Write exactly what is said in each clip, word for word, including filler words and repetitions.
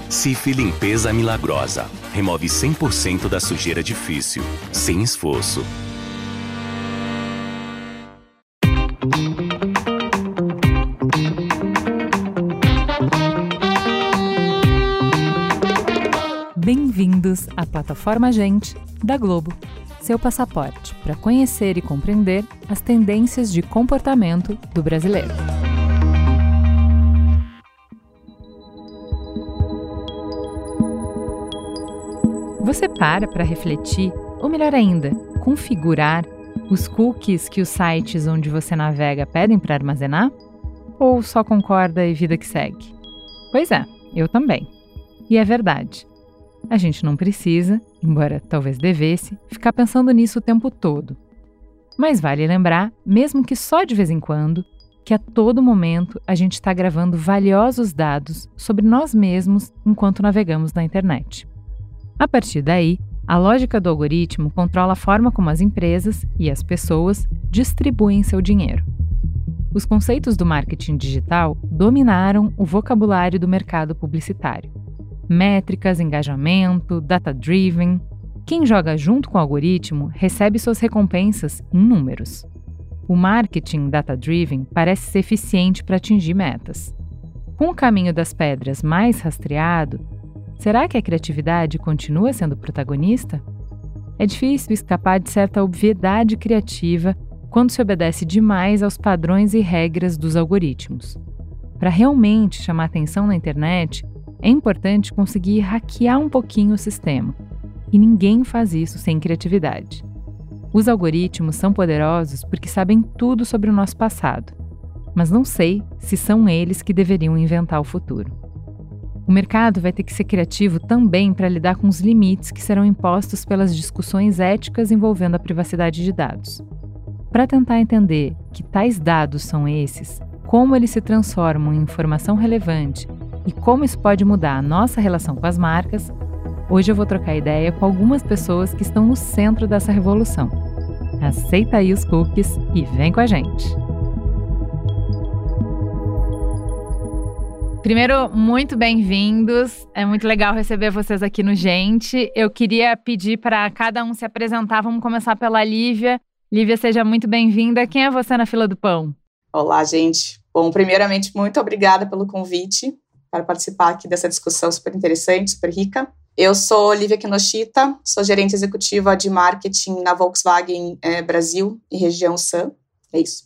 Cif Limpeza Milagrosa. Remove cem por cento da sujeira difícil, sem esforço. Bem-vindos à plataforma Gente da Globo, seu passaporte para conhecer e compreender as tendências de comportamento do brasileiro. Você para para refletir, ou melhor ainda, configurar os cookies que os sites onde você navega pedem para armazenar? Ou só concorda e vida que segue? Pois é, eu também. E é verdade. A gente não precisa, embora talvez devesse, ficar pensando nisso o tempo todo. Mas vale lembrar, mesmo que só de vez em quando, que a todo momento a gente está gravando valiosos dados sobre nós mesmos enquanto navegamos na internet. A partir daí, a lógica do algoritmo controla a forma como as empresas e as pessoas distribuem seu dinheiro. Os conceitos do marketing digital dominaram o vocabulário do mercado publicitário. Métricas, engajamento, data-driven. Quem joga junto com o algoritmo recebe suas recompensas em números. O marketing data-driven parece ser eficiente para atingir metas. Com o caminho das pedras mais rastreado, será que a criatividade continua sendo protagonista? É difícil escapar de certa obviedade criativa quando se obedece demais aos padrões e regras dos algoritmos. Para realmente chamar atenção na internet, é importante conseguir hackear um pouquinho o sistema. E ninguém faz isso sem criatividade. Os algoritmos são poderosos porque sabem tudo sobre o nosso passado. Mas não sei se são eles que deveriam inventar o futuro. O mercado vai ter que ser criativo também para lidar com os limites que serão impostos pelas discussões éticas envolvendo a privacidade de dados. Para tentar entender que tais dados são esses, como eles se transformam em informação relevante e como isso pode mudar a nossa relação com as marcas, hoje eu vou trocar ideia com algumas pessoas que estão no centro dessa revolução. Aceita aí os cookies e vem com a gente! Primeiro, muito bem-vindos. É muito legal receber vocês aqui no Gente. Eu queria pedir para cada um se apresentar. Vamos começar pela Lívia. Lívia, seja muito bem-vinda. Quem é você na fila do pão? Olá, gente. Bom, primeiramente, muito obrigada pelo convite para participar aqui dessa discussão super interessante, super rica. Eu sou Lívia Kinoshita, sou gerente executiva de marketing na Volkswagen é, Brasil e região SAM. É isso.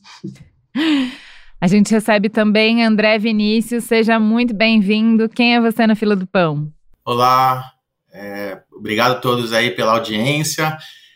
A gente recebe também André Vinícius, seja muito bem-vindo. Quem é você na fila do pão? Olá, é, obrigado a todos aí pela audiência.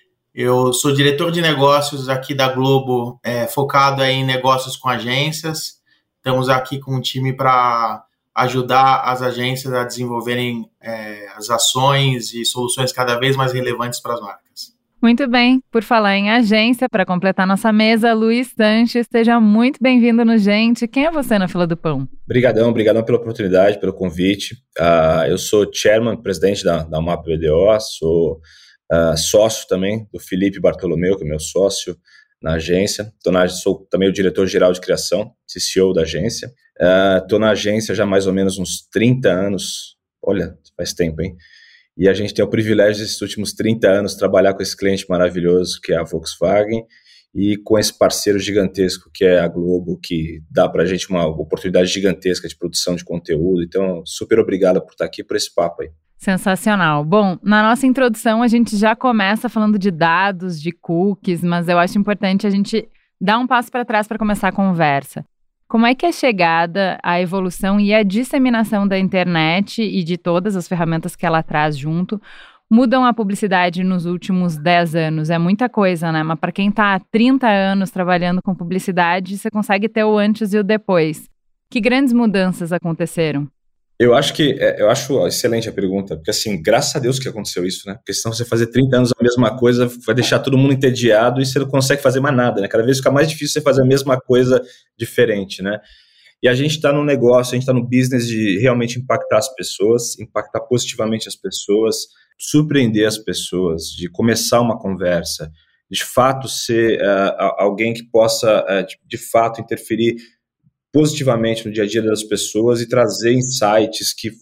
Eu sou diretor de negócios aqui da Globo, é, focado aí em negócios com agências. Estamos aqui com um time para ajudar as agências a desenvolverem é, as ações e soluções cada vez mais relevantes para as marcas. Muito bem. Por falar em agência, para completar nossa mesa, Luiz Sanches, seja muito bem-vindo no Gente. Quem é você na fila do pão? Obrigadão, obrigadão pela oportunidade, pelo convite. Uh, eu sou chairman, presidente da, da U M A P B D O, sou uh, sócio também do Felipe Bartolomeu, que é meu sócio na agência. Tô na, sou também o diretor-geral de criação, C C O da agência. Estou uh, na agência já há mais ou menos uns trinta anos. Olha, faz tempo, hein? E a gente tem o privilégio desses últimos trinta anos trabalhar com esse cliente maravilhoso que é a Volkswagen e com esse parceiro gigantesco que é a Globo, que dá para a gente uma oportunidade gigantesca de produção de conteúdo. Então, super obrigado por estar aqui, por esse papo aí. Sensacional. Bom, na nossa introdução a gente já começa falando de dados, de cookies, mas eu acho importante a gente dar um passo para trás para começar a conversa. Como é que a chegada, a evolução e a disseminação da internet e de todas as ferramentas que ela traz junto mudam a publicidade nos últimos dez anos? É muita coisa, né? Mas para quem está há trinta anos trabalhando com publicidade, você consegue ter o antes e o depois. Que grandes mudanças aconteceram? Eu acho que, eu acho excelente a pergunta, porque assim, graças a Deus que aconteceu isso, né? Porque senão você fazer trinta anos a mesma coisa vai deixar todo mundo entediado e você não consegue fazer mais nada, né? Cada vez fica mais difícil você fazer a mesma coisa diferente, né? E a gente está no negócio, a gente está no business de realmente impactar as pessoas, impactar positivamente as pessoas, surpreender as pessoas, de começar uma conversa, de fato ser uh, alguém que possa, uh, de, de fato, interferir positivamente no dia a dia das pessoas e trazer insights que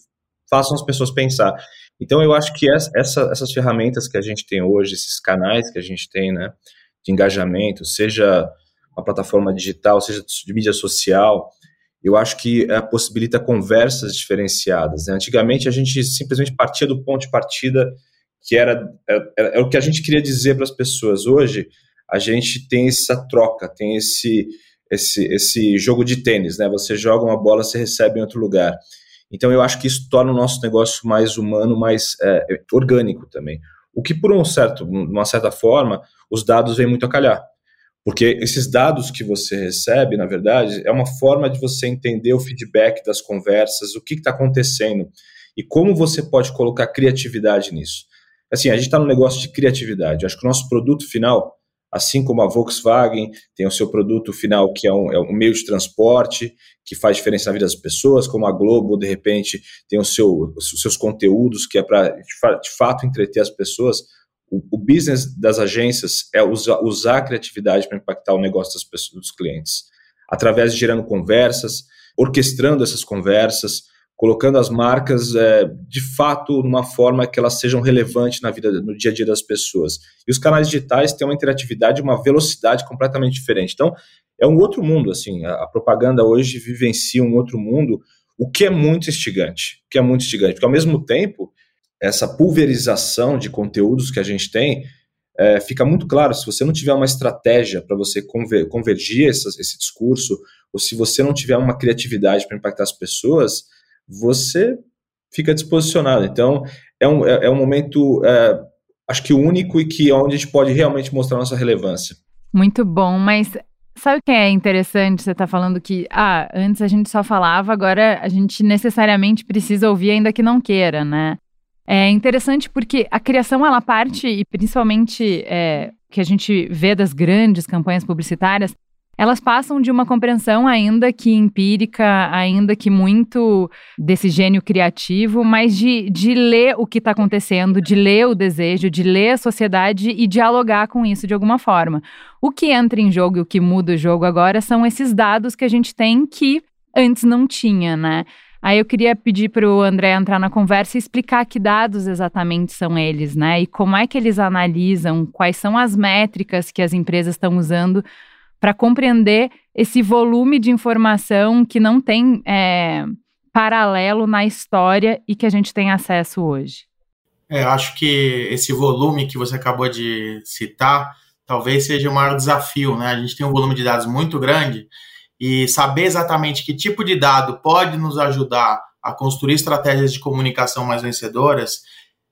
façam as pessoas pensar. Então, eu acho que essa, essas ferramentas que a gente tem hoje, esses canais que a gente tem, né, de engajamento, seja uma plataforma digital, seja de mídia social, eu acho que é, possibilita conversas diferenciadas, né? Antigamente, a gente simplesmente partia do ponto de partida que era, era, era o que a gente queria dizer para as pessoas. Hoje, a gente tem essa troca, tem esse, esse, esse jogo de tênis, né? Você joga uma bola, você recebe em outro lugar. Então, eu acho que isso torna o nosso negócio mais humano, mais é, orgânico também. O que, por um certo, uma certa forma, os dados vêm muito a calhar. Porque esses dados que você recebe, na verdade, é uma forma de você entender o feedback das conversas, o que está acontecendo e como você pode colocar criatividade nisso. Assim, a gente está no negócio de criatividade. Eu acho que o nosso produto final, assim como a Volkswagen tem o seu produto final, que é um, é um meio de transporte, que faz diferença na vida das pessoas, como a Globo, de repente, tem o seu, os seus conteúdos, que é para, de fato, entreter as pessoas. O, o business das agências é usar, usar a criatividade para impactar o negócio das pessoas, dos clientes, através de gerando conversas, orquestrando essas conversas, colocando as marcas, é, de fato, numa forma que elas sejam relevantes na vida, no dia a dia das pessoas. E os canais digitais têm uma interatividade, uma velocidade completamente diferente. Então, é um outro mundo, assim, a, a propaganda hoje vivencia um outro mundo, o que é muito instigante, o que é muito instigante, porque ao mesmo tempo, essa pulverização de conteúdos que a gente tem, é, fica muito claro, se você não tiver uma estratégia para você conver, convergir essa, esse discurso, ou se você não tiver uma criatividade para impactar as pessoas, você fica desposicionado. Então, é um, é, é um momento, é, acho que único e que é onde a gente pode realmente mostrar nossa relevância. Muito bom, mas sabe o que é interessante? Você está falando que, ah, antes a gente só falava, agora a gente necessariamente precisa ouvir ainda que não queira, né? É interessante porque a criação, ela parte, e principalmente é, que a gente vê das grandes campanhas publicitárias, elas passam de uma compreensão ainda que empírica, ainda que muito desse gênio criativo, mas de, de ler o que está acontecendo, de ler o desejo, de ler a sociedade e dialogar com isso de alguma forma. O que entra em jogo e o que muda o jogo agora são esses dados que a gente tem que antes não tinha, né? Aí eu queria pedir para o André entrar na conversa e explicar que dados exatamente são eles, né? E como é que eles analisam, quais são as métricas que as empresas estão usando para compreender esse volume de informação que não tem é, paralelo na história e que a gente tem acesso hoje. É, acho que esse volume que você acabou de citar talvez seja o maior desafio, né? A gente tem um volume de dados muito grande e saber exatamente que tipo de dado pode nos ajudar a construir estratégias de comunicação mais vencedoras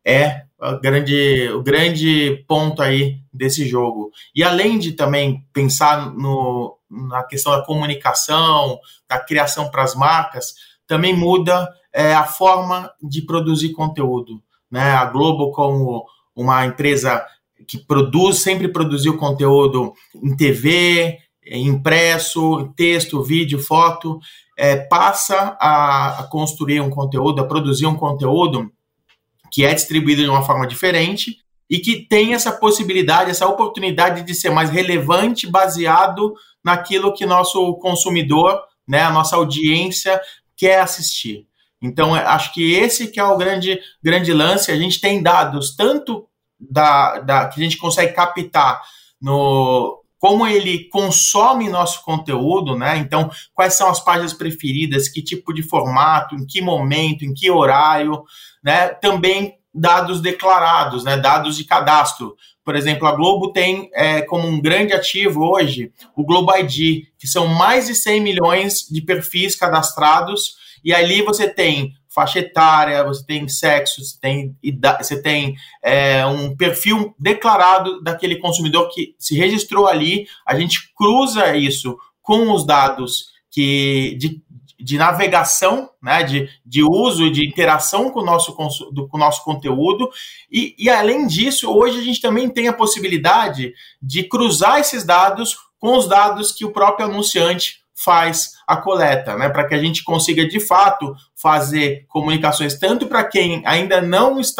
é o grande, o grande ponto aí desse jogo. E além de também pensar no, na questão da comunicação, da criação para as marcas, também muda é, a forma de produzir conteúdo, né? A Globo, como uma empresa que produz, sempre produziu conteúdo em T V, impresso, texto, vídeo, foto, é, passa a, a construir um conteúdo, a produzir um conteúdo que é distribuído de uma forma diferente e que tem essa possibilidade, essa oportunidade de ser mais relevante baseado naquilo que nosso consumidor, né, a nossa audiência quer assistir. Então, acho que esse que é o grande, grande lance. A gente tem dados tanto da, da, que a gente consegue captar no como ele consome nosso conteúdo, né? Então, quais são as páginas preferidas, que tipo de formato, em que momento, em que horário, né? Também dados declarados, né? Dados de cadastro. Por exemplo, a Globo tem é, como um grande ativo hoje o Globo I D, que são mais de cem milhões de perfis cadastrados, e ali você tem faixa etária, você tem sexo, você tem, você tem é, um perfil declarado daquele consumidor que se registrou ali. A gente cruza isso com os dados que, de, de navegação, né, de, de uso e de interação com o nosso, com o nosso conteúdo. E, e, além disso, hoje a gente também tem a possibilidade de cruzar esses dados com os dados que o próprio anunciante faz a coleta, né, para que a gente consiga, de fato, fazer comunicações tanto para quem ainda não está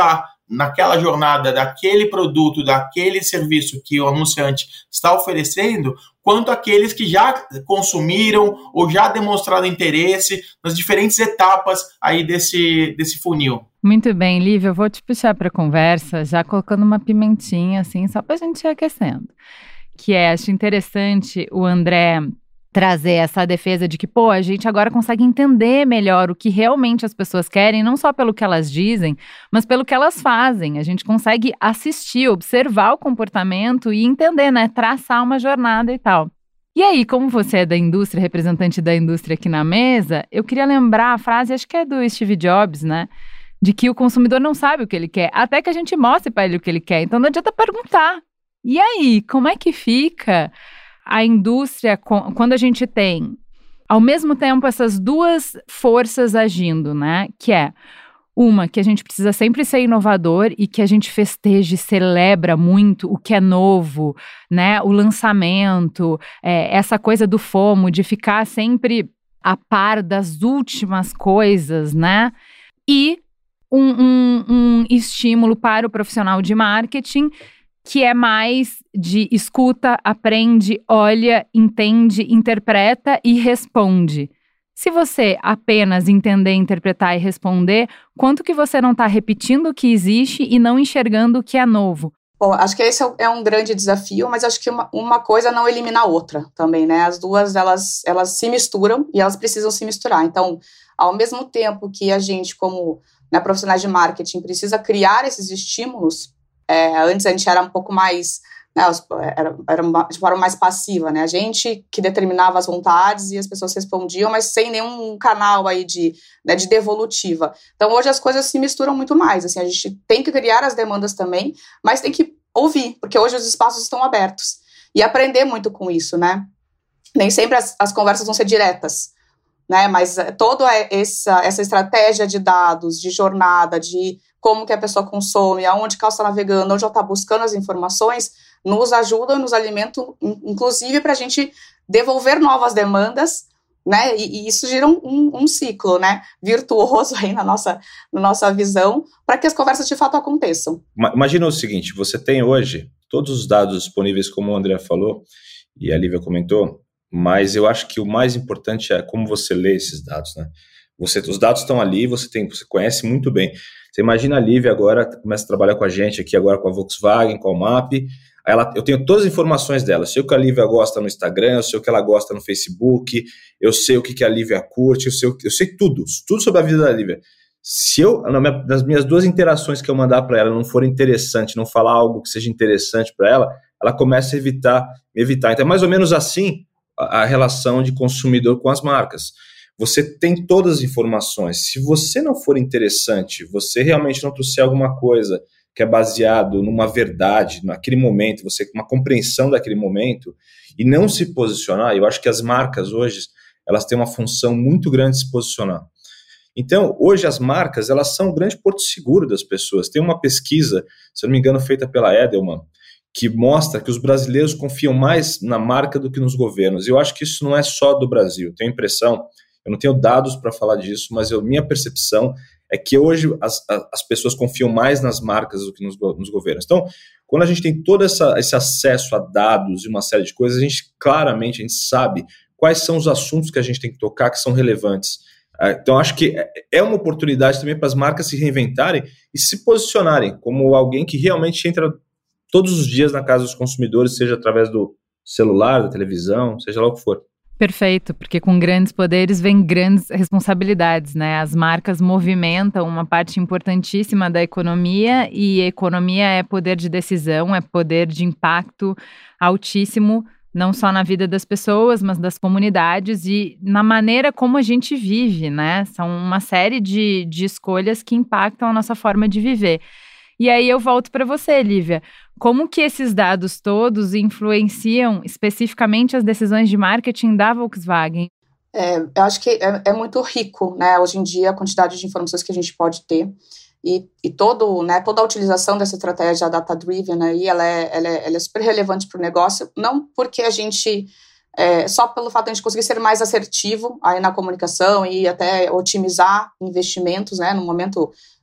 naquela jornada daquele produto, daquele serviço que o anunciante está oferecendo, quanto aqueles que já consumiram ou já demonstraram interesse nas diferentes etapas aí desse, desse funil. Muito bem, Lívia, eu vou te puxar para a conversa, já colocando uma pimentinha, assim, só para a gente ir aquecendo. Que é, acho interessante o André trazer essa defesa de que, pô, a gente agora consegue entender melhor o que realmente as pessoas querem, não só pelo que elas dizem, mas pelo que elas fazem. A gente consegue assistir, observar o comportamento e entender, né, traçar uma jornada e tal. E aí, como você é da indústria, representante da indústria aqui na mesa, eu queria lembrar a frase, acho que é do Steve Jobs, né, de que o consumidor não sabe o que ele quer, até que a gente mostre para ele o que ele quer. Então não adianta perguntar. E aí, como é que fica a indústria quando a gente tem, ao mesmo tempo, essas duas forças agindo, né? Que é uma, que a gente precisa sempre ser inovador e que a gente festeja e celebra muito o que é novo, né? O lançamento, é, essa coisa do FOMO, de ficar sempre a par das últimas coisas, né? E um, um, um estímulo para o profissional de marketing que é mais de escuta, aprende, olha, entende, interpreta e responde. Se você apenas entender, interpretar e responder, quanto que você não está repetindo o que existe e não enxergando o que é novo? Bom, acho que esse é um grande desafio, mas acho que uma, uma coisa não elimina a outra também, né? As duas, elas, elas se misturam e elas precisam se misturar. Então, ao mesmo tempo que a gente, como, né, profissionais de marketing, precisa criar esses estímulos. É, antes a gente era um pouco mais, né, era, era uma, de forma mais passiva, né, a gente que determinava as vontades e as pessoas respondiam, mas sem nenhum canal aí de, né, de devolutiva. Então hoje as coisas se misturam muito mais, assim, a gente tem que criar as demandas também, mas tem que ouvir, porque hoje os espaços estão abertos, e aprender muito com isso, né, nem sempre as, as conversas vão ser diretas, né, mas toda essa, essa estratégia de dados, de jornada, de como que a pessoa consome, aonde que ela está navegando, onde ela está buscando as informações, nos ajuda, nos alimenta, inclusive para a gente devolver novas demandas, né, e, e isso gira um, um, um ciclo, né, virtuoso aí na nossa, na nossa visão, para que as conversas de fato aconteçam. Imagina o seguinte, você tem hoje todos os dados disponíveis, como o André falou, e a Lívia comentou, mas eu acho que o mais importante é como você lê esses dados, né? Você, os dados estão ali, você, tem, você conhece muito bem. Você imagina a Lívia agora, começa a trabalhar com a gente aqui agora com a Volkswagen, com a M A P, ela, eu tenho todas as informações dela, eu sei o que a Lívia gosta no Instagram, eu sei o que ela gosta no Facebook, eu sei o que, que a Lívia curte, eu sei, eu sei tudo, tudo sobre a vida da Lívia. Se eu, nas minhas duas interações que eu mandar para ela não for interessante, não falar algo que seja interessante para ela, ela começa a evitar, evitar. Então é mais ou menos assim a, a relação de consumidor com as marcas. Você tem todas as informações. Se você não for interessante, você realmente não trouxer alguma coisa que é baseado numa verdade, naquele momento, você uma compreensão daquele momento, e não se posicionar, eu acho que as marcas hoje, elas têm uma função muito grande de se posicionar. Então, hoje as marcas, elas são um grande porto seguro das pessoas. Tem uma pesquisa, se eu não me engano, feita pela Edelman, que mostra que os brasileiros confiam mais na marca do que nos governos. Eu acho que isso não é só do Brasil. Tenho a impressão, eu não tenho dados para falar disso, mas a minha percepção é que hoje as, as pessoas confiam mais nas marcas do que nos, nos governos. Então, quando a gente tem todo essa, esse acesso a dados e uma série de coisas, a gente claramente a gente sabe quais são os assuntos que a gente tem que tocar que são relevantes. Então, acho que é uma oportunidade também para as marcas se reinventarem e se posicionarem como alguém que realmente entra todos os dias na casa dos consumidores, seja através do celular, da televisão, seja lá o que for. Perfeito, porque com grandes poderes vem grandes responsabilidades, né? As marcas movimentam uma parte importantíssima da economia e economia é poder de decisão, é poder de impacto altíssimo, não só na vida das pessoas, mas das comunidades e na maneira como a gente vive, né? São uma série de, de escolhas que impactam a nossa forma de viver. E aí eu volto para você, Lívia. Como que esses dados todos influenciam especificamente as decisões de marketing da Volkswagen? É, eu acho que é, é muito rico, né, hoje em dia, a quantidade de informações que a gente pode ter e, e todo, né, toda a utilização dessa estratégia data-driven aí, ela é, ela é, ela é super relevante para o negócio, não porque a gente, é, só pelo fato de a gente conseguir ser mais assertivo aí na comunicação e até otimizar investimentos, né, no momento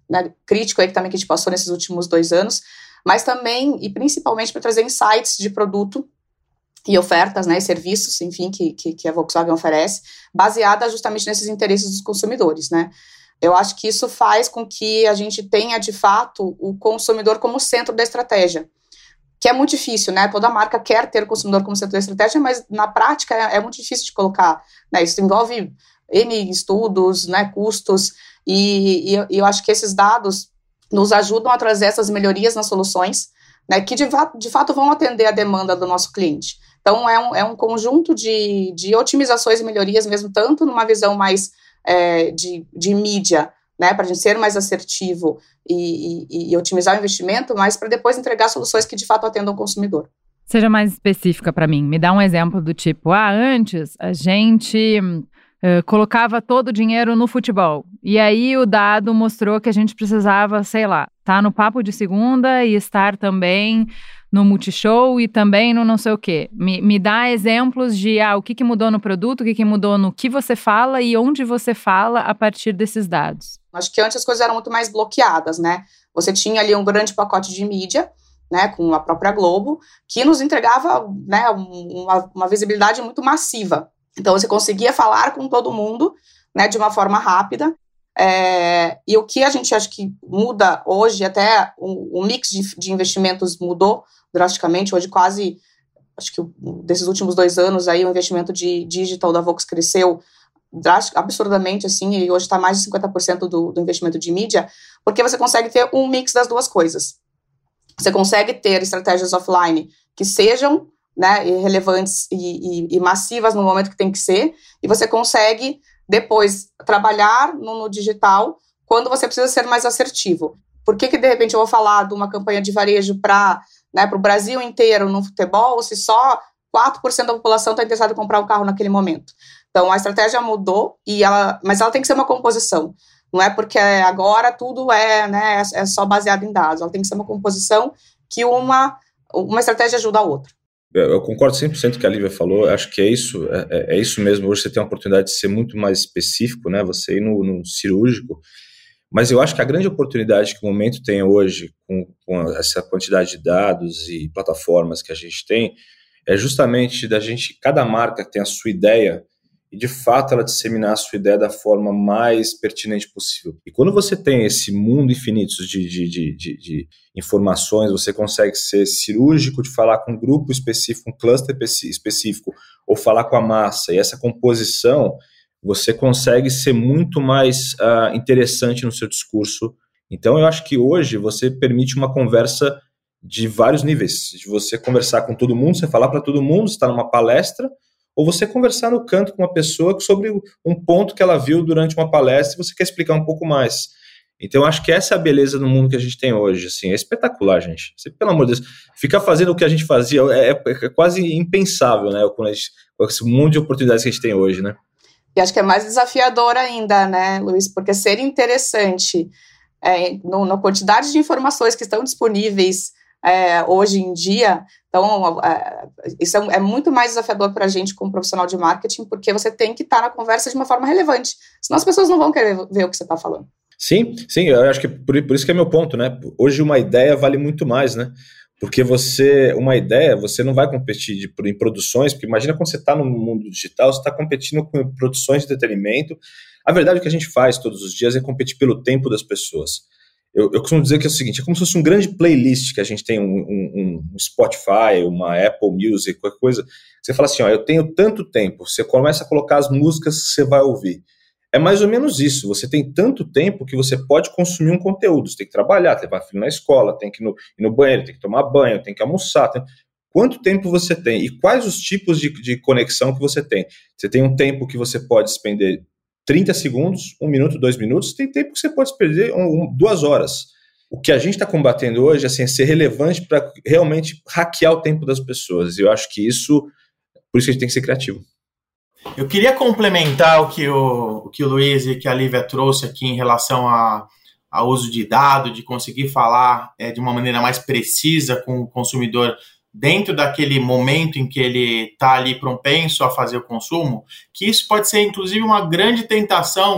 né, crítico aí que também que a gente passou nesses últimos dois anos, mas também e principalmente para trazer insights de produto e ofertas, né, e serviços, enfim, que, que, que a Volkswagen oferece, baseada justamente nesses interesses dos consumidores, né. Eu acho que isso faz com que a gente tenha, de fato, o consumidor como centro da estratégia, que é muito difícil, né? Toda marca quer ter o consumidor como centro da estratégia, mas na prática é, é muito difícil de colocar, né? Isso envolve N estudos, né, custos, e, e, e eu acho que esses dados nos ajudam a trazer essas melhorias nas soluções, né, que de, de fato vão atender a demanda do nosso cliente. Então, é um, é um conjunto de, de otimizações e melhorias, mesmo tanto numa visão mais É, de, de mídia, né, para a gente ser mais assertivo e, e, e otimizar o investimento, mas para depois entregar soluções que de fato atendam o consumidor. Seja mais específica para mim, me dá um exemplo do tipo, ah, antes a gente uh, colocava todo o dinheiro no futebol, e aí o dado mostrou que a gente precisava, sei lá, estar no Papo de Segunda e estar também no Multishow e também no não sei o quê. Me, me dá exemplos de ah, o que, que mudou no produto, o que, que mudou no que você fala e onde você fala a partir desses dados. Acho que antes as coisas eram muito mais bloqueadas, né? Você tinha ali um grande pacote de mídia, né, com a própria Globo, que nos entregava, né, uma, uma visibilidade muito massiva. Então você conseguia falar com todo mundo, né, de uma forma rápida. É, e o que a gente acha que muda hoje, até o, o mix de, de investimentos mudou drasticamente, hoje quase, acho que desses últimos dois anos aí o investimento de digital da Volks cresceu drastic, absurdamente, assim, e hoje está mais de cinquenta por cento do, do investimento de mídia, porque você consegue ter um mix das duas coisas. Você consegue ter estratégias offline que sejam, né, relevantes e, e, e massivas no momento que tem que ser, e você consegue depois trabalhar no, no digital quando você precisa ser mais assertivo. Por que que de repente eu vou falar de uma campanha de varejo para, né, para o Brasil inteiro no futebol, se só quatro por cento da população está interessada em comprar um carro naquele momento? Então a estratégia mudou, e ela, mas ela tem que ser uma composição. Não é porque agora tudo é, né, é só baseado em dados. Ela tem que ser uma composição que uma, uma estratégia ajuda a outra. Eu concordo cem por cento com o que a Lívia falou, acho que é isso, é, é isso mesmo. Hoje você tem a oportunidade de ser muito mais específico, né? Você ir no, no cirúrgico, mas eu acho que a grande oportunidade que o momento tem hoje, com, com essa quantidade de dados e plataformas que a gente tem, é justamente da gente, cada marca tem a sua ideia, e de fato ela disseminar a sua ideia da forma mais pertinente possível. E quando você tem esse mundo infinito de, de, de, de, de informações, você consegue ser cirúrgico de falar com um grupo específico, um cluster específico, ou falar com a massa, e essa composição, você consegue ser muito mais uh, interessante no seu discurso. Então eu acho que hoje você permite uma conversa de vários níveis, de você conversar com todo mundo, você falar para todo mundo, você está numa palestra, ou você conversar no canto com uma pessoa sobre um ponto que ela viu durante uma palestra e você quer explicar um pouco mais. Então, eu acho que essa é a beleza do mundo que a gente tem hoje. Assim, é espetacular, gente. Você, pelo amor de Deus, ficar fazendo o que a gente fazia é, é, é quase impensável, né? Com esse mundo de oportunidades que a gente tem hoje, né? E acho que é mais desafiador ainda, né, Luiz? Porque ser interessante é, no, na quantidade de informações que estão disponíveis é, hoje em dia. Então, é, isso é, é muito mais desafiador para a gente como profissional de marketing, porque você tem que estar na conversa de uma forma relevante, senão as pessoas não vão querer ver o que você está falando. Sim, sim, eu acho que por, por isso que é meu ponto, né? Hoje uma ideia vale muito mais, né? Porque você, uma ideia, você não vai competir de, em produções, porque imagina quando você está no mundo digital, você está competindo com produções de entretenimento. A verdade, o que a gente faz todos os dias é competir pelo tempo das pessoas. Eu, eu costumo dizer que é o seguinte, é como se fosse um grande playlist que a gente tem, um, um, um Spotify, uma Apple Music, qualquer coisa. Você fala assim, ó, eu tenho tanto tempo, você começa a colocar as músicas que você vai ouvir. É mais ou menos isso, você tem tanto tempo que você pode consumir um conteúdo, você tem que trabalhar, tem que levar filho na escola, tem que ir no, ir no banheiro, tem que tomar banho, tem que almoçar. Tem... Quanto tempo você tem e quais os tipos de, de conexão que você tem? Você tem um tempo que você pode despender trinta segundos, um minuto, dois minutos, tem tempo que você pode perder um, um, duas horas. O que a gente está combatendo hoje assim, é ser relevante para realmente hackear o tempo das pessoas. E eu acho que isso, por isso que a gente tem que ser criativo. Eu queria complementar o que o, o, que o Luiz e que a Lívia trouxe aqui em relação a, ao uso de dados, de conseguir falar é, de uma maneira mais precisa com o consumidor dentro daquele momento em que ele está ali propenso a fazer o consumo, que isso pode ser, inclusive, uma grande tentação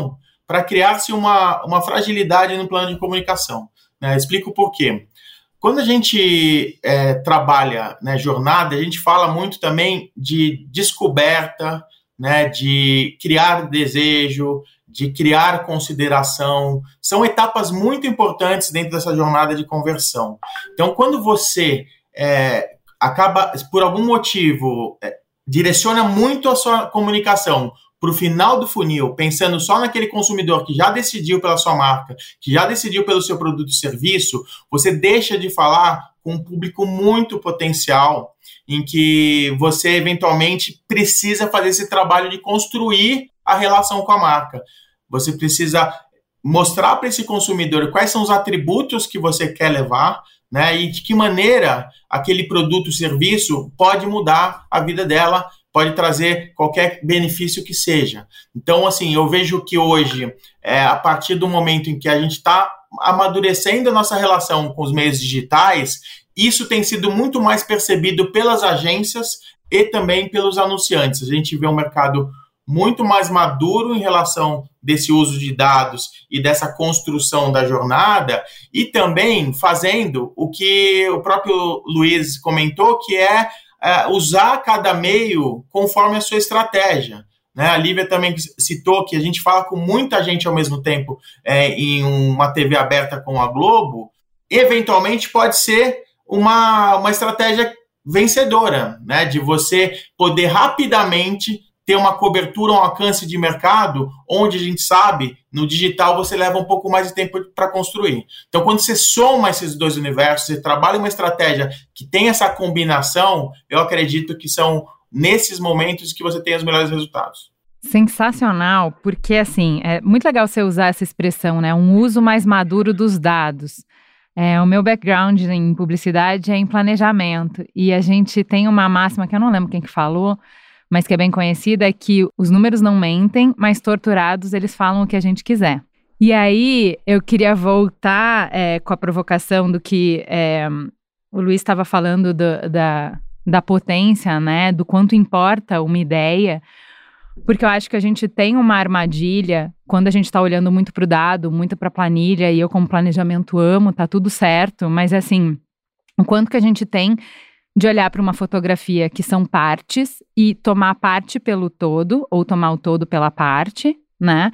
para criar-se uma, uma fragilidade no plano de comunicação. Né? Explico por quê. Quando a gente é, trabalha, né, jornada, a gente fala muito também de descoberta, né, de criar desejo, de criar consideração. São etapas muito importantes dentro dessa jornada de conversão. Então, quando você é, acaba, por algum motivo, é, direciona muito a sua comunicação para o final do funil, pensando só naquele consumidor que já decidiu pela sua marca, que já decidiu pelo seu produto e serviço, você deixa de falar com um público muito potencial, em que você eventualmente precisa fazer esse trabalho de construir a relação com a marca. Você precisa mostrar para esse consumidor quais são os atributos que você quer levar, né, e de que maneira aquele produto ou serviço pode mudar a vida dela, pode trazer qualquer benefício que seja. Então, assim, eu vejo que hoje, é, a partir do momento em que a gente está amadurecendo a nossa relação com os meios digitais, isso tem sido muito mais percebido pelas agências e também pelos anunciantes. A gente vê um mercado muito mais maduro em relação desse uso de dados e dessa construção da jornada, e também fazendo o que o próprio Luiz comentou, que é, é usar cada meio conforme a sua estratégia. Né? A Lívia também citou que a gente fala com muita gente ao mesmo tempo é, em uma T V aberta com a Globo, eventualmente pode ser uma, uma estratégia vencedora, né? De você poder rapidamente ter uma cobertura, um alcance de mercado, onde a gente sabe, no digital você leva um pouco mais de tempo para construir. Então, quando você soma esses dois universos, você trabalha uma estratégia que tem essa combinação, eu acredito que são nesses momentos que você tem os melhores resultados. Sensacional, porque assim, é muito legal você usar essa expressão, né? Um uso mais maduro dos dados. É, o meu background em publicidade é em planejamento, e a gente tem uma máxima que eu não lembro quem que falou, mas que é bem conhecida, é que os números não mentem, mas torturados eles falam o que a gente quiser. E aí eu queria voltar é, com a provocação do que é, o Luiz estava falando do, da, da potência, né, do quanto importa uma ideia, porque eu acho que a gente tem uma armadilha quando a gente está olhando muito para o dado, muito para a planilha, e eu como planejamento amo, tá tudo certo, mas assim, o quanto que a gente tem de olhar para uma fotografia que são partes e tomar parte pelo todo, ou tomar o todo pela parte, né?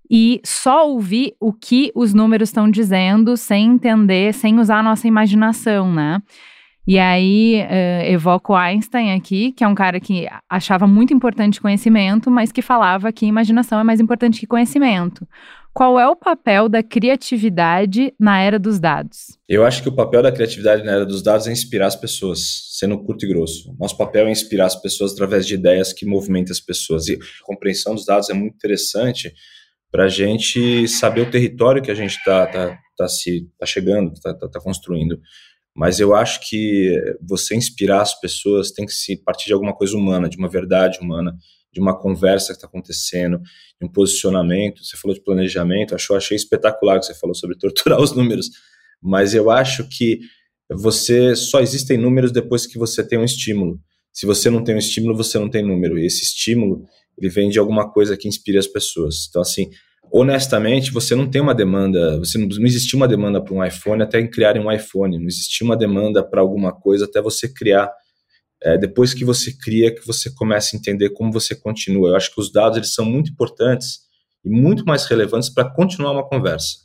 E só ouvir o que os números estão dizendo, sem entender, sem usar a nossa imaginação, né? E aí, uh, evoco Einstein aqui, que é um cara que achava muito importante conhecimento, mas que falava que imaginação é mais importante que conhecimento. Qual é o papel da criatividade na era dos dados? Eu acho que o papel da criatividade na era dos dados é inspirar as pessoas, sendo curto e grosso. Nosso papel é inspirar as pessoas através de ideias que movimentem as pessoas. E a compreensão dos dados é muito interessante para a gente saber o território que a gente está tá, tá se, tá chegando, está tá, tá construindo. Mas eu acho que você inspirar as pessoas tem que se partir de alguma coisa humana, de uma verdade humana, de uma conversa que está acontecendo, de um posicionamento. Você falou de planejamento, eu achei espetacular que você falou sobre torturar os números, mas eu acho que você só existem números depois que você tem um estímulo. Se você não tem um estímulo, você não tem número, e esse estímulo ele vem de alguma coisa que inspire as pessoas. Então, assim, honestamente, você não tem uma demanda, você não, não existiu uma demanda para um iPhone até criarem um iPhone, não existiu uma demanda para alguma coisa até você criar. É, depois que você cria, que você começa a entender como você continua. Eu acho que os dados eles são muito importantes e muito mais relevantes para continuar uma conversa.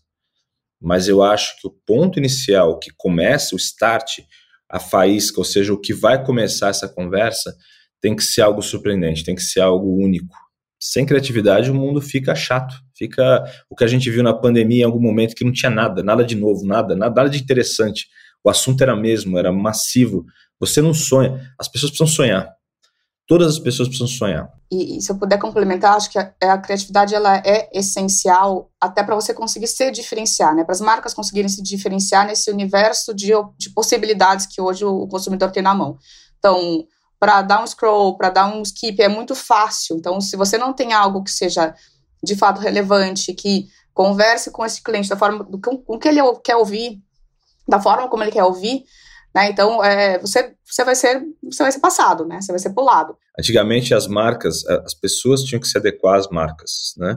Mas eu acho que o ponto inicial, o que começa, o start, a faísca, ou seja, o que vai começar essa conversa, tem que ser algo surpreendente, tem que ser algo único. Sem criatividade o mundo fica chato, fica o que a gente viu na pandemia em algum momento, que não tinha nada, nada de novo, nada, nada de interessante. O assunto era mesmo, era massivo. Você não sonha, as pessoas precisam sonhar. Todas as pessoas precisam sonhar. E, e se eu puder complementar, acho que a, a criatividade ela é essencial até para você conseguir se diferenciar, né? Para as marcas conseguirem se diferenciar nesse universo de, de possibilidades que hoje o, o consumidor tem na mão. Então, para dar um scroll, para dar um skip, é muito fácil. Então, se você não tem algo que seja de fato relevante, que converse com esse cliente da forma com, com que ele quer ouvir, da forma como ele quer ouvir, né? Então, é, você, você, vai ser, você vai ser passado, né? Você vai ser pulado. Antigamente, as marcas, as pessoas tinham que se adequar às marcas, né?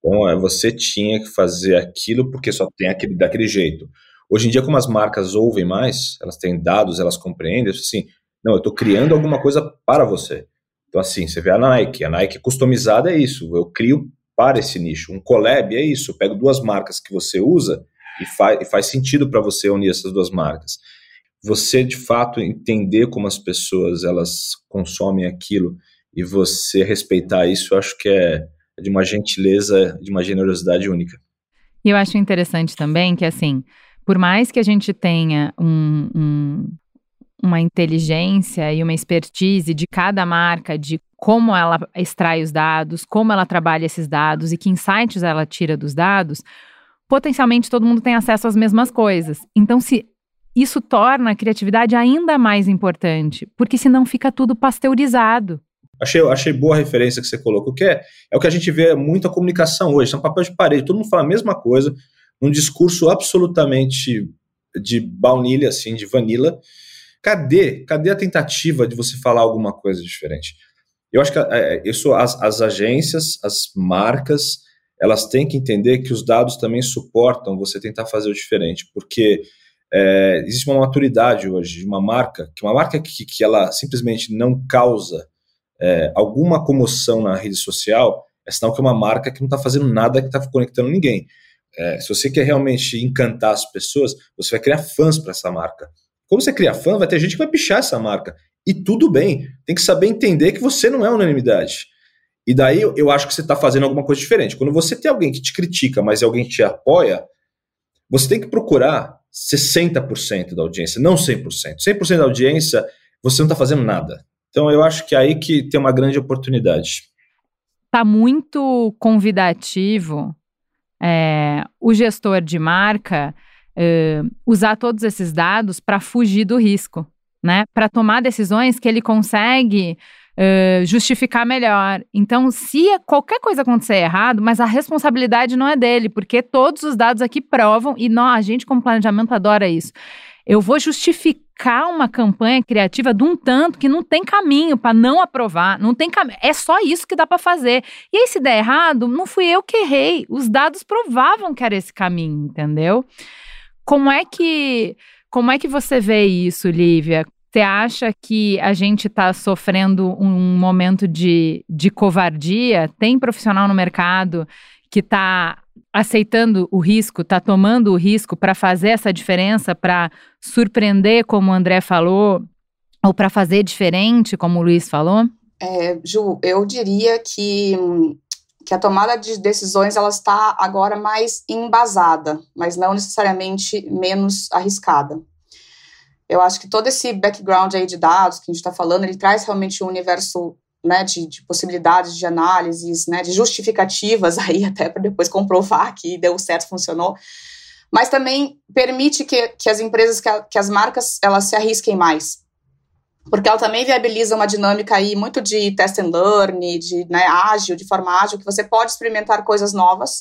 Então, é, você tinha que fazer aquilo porque só tem aquele, daquele jeito. Hoje em dia, como as marcas ouvem mais, elas têm dados, elas compreendem, assim, não, eu estou criando alguma coisa para você. Então, assim, você vê a Nike, a Nike customizada é isso, eu crio para esse nicho. Um collab é isso, eu pego duas marcas que você usa e, fa- e faz sentido para você unir essas duas marcas. Você, de fato, entender como as pessoas elas consomem aquilo e você respeitar isso, eu acho que é de uma gentileza, de uma generosidade única. E eu acho interessante também que, assim, por mais que a gente tenha um, um, uma inteligência e uma expertise de cada marca, de como ela extrai os dados, como ela trabalha esses dados e que insights ela tira dos dados, potencialmente todo mundo tem acesso às mesmas coisas. Então, se isso torna a criatividade ainda mais importante, porque senão fica tudo pasteurizado. Achei, achei boa a referência que você colocou, que é, é o que a gente vê muito a comunicação hoje, são papel de parede, todo mundo fala a mesma coisa, num discurso absolutamente de baunilha, assim, de vanilla. Cadê? Cadê a tentativa de você falar alguma coisa diferente? Eu acho que é, isso, as, as agências, as marcas, elas têm que entender que os dados também suportam você tentar fazer o diferente, porque é, existe uma maturidade hoje de uma marca, que uma marca que, que ela simplesmente não causa é, alguma comoção na rede social, é sinal que é uma marca que não está fazendo nada, que está conectando ninguém. É, se você quer realmente encantar as pessoas, você vai criar fãs para essa marca. Quando você cria fã, vai ter gente que vai pichar essa marca. E tudo bem, tem que saber entender que você não é unanimidade. E daí eu, eu acho que você está fazendo alguma coisa diferente. Quando você tem alguém que te critica, mas é alguém que te apoia, você tem que procurar sessenta por cento da audiência, não cem por cento. cem por cento da audiência, você não está fazendo nada. Então eu acho que é aí que tem uma grande oportunidade. Está muito convidativo é, o gestor de marca é, usar todos esses dados para fugir do risco, né? Para tomar decisões que ele consegue é, justificar melhor. Então, se qualquer coisa acontecer errado, mas a responsabilidade não é dele, porque todos os dados aqui provam, e nós, a gente como planejamento adora isso. Eu vou justificar uma campanha criativa de um tanto que não tem caminho para não aprovar, não tem caminho, é só isso que dá para fazer. E aí, se der errado, não fui eu que errei, os dados provavam que era esse caminho, entendeu? Como é que, como é que você vê isso, Lívia? Você acha que a gente está sofrendo um momento de, de covardia? Tem profissional no mercado que está aceitando o risco, está tomando o risco para fazer essa diferença, para surpreender, como o André falou, ou para fazer diferente, como o Luiz falou? É, Ju, eu diria que, que a tomada de decisões ela está agora mais embasada, mas não necessariamente menos arriscada. Eu acho que todo esse background aí de dados que a gente está falando, ele traz realmente um universo, né, de, de possibilidades de análises, né, de justificativas aí até para depois comprovar que deu certo, funcionou, mas também permite que, que as empresas, que, a, que as marcas, elas se arrisquem mais, porque ela também viabiliza uma dinâmica aí muito de test and learn, de, né, ágil, de forma ágil, que você pode experimentar coisas novas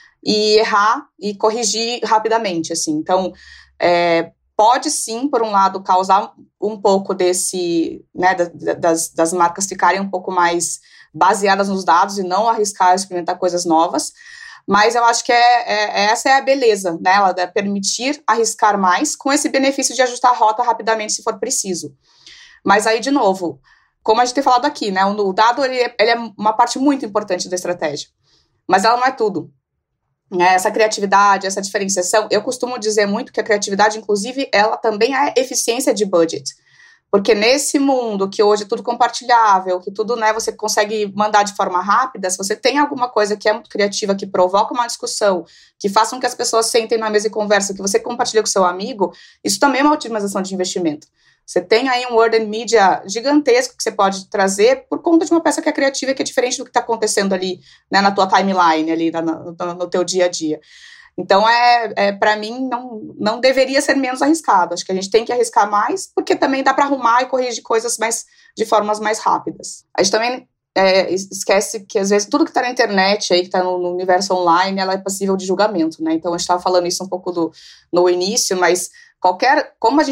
e errar e corrigir rapidamente, assim. Então, é, pode sim, por um lado, causar um pouco desse, né, das, das marcas ficarem um pouco mais baseadas nos dados e não arriscar experimentar coisas novas, mas eu acho que é, é, essa é a beleza, né, ela deve permitir arriscar mais com esse benefício de ajustar a rota rapidamente se for preciso. Mas aí, de novo, como a gente tem falado aqui, né, o dado ele é, ele é uma parte muito importante da estratégia, mas ela não é tudo. Essa criatividade, essa diferenciação, eu costumo dizer muito que a criatividade, inclusive, ela também é eficiência de budget, porque nesse mundo que hoje é tudo compartilhável, que tudo, né, você consegue mandar de forma rápida, se você tem alguma coisa que é muito criativa, que provoca uma discussão, que faça com que as pessoas sentem na mesa e conversem, que você compartilha com seu amigo, isso também é uma otimização de investimento. Você tem aí um word and media gigantesco que você pode trazer por conta de uma peça que é criativa e que é diferente do que está acontecendo ali, né, na tua timeline, ali no, no, no teu dia a dia. Então, é, é, para mim, não, não deveria ser menos arriscado. Acho que a gente tem que arriscar mais, porque também dá para arrumar e corrigir coisas mais, de formas mais rápidas. A gente também é, esquece que, às vezes, tudo que está na internet, aí, que está no, no universo online, ela é passível de julgamento, né? Então, a gente estava falando isso um pouco do, no início, mas qualquer... Como a gente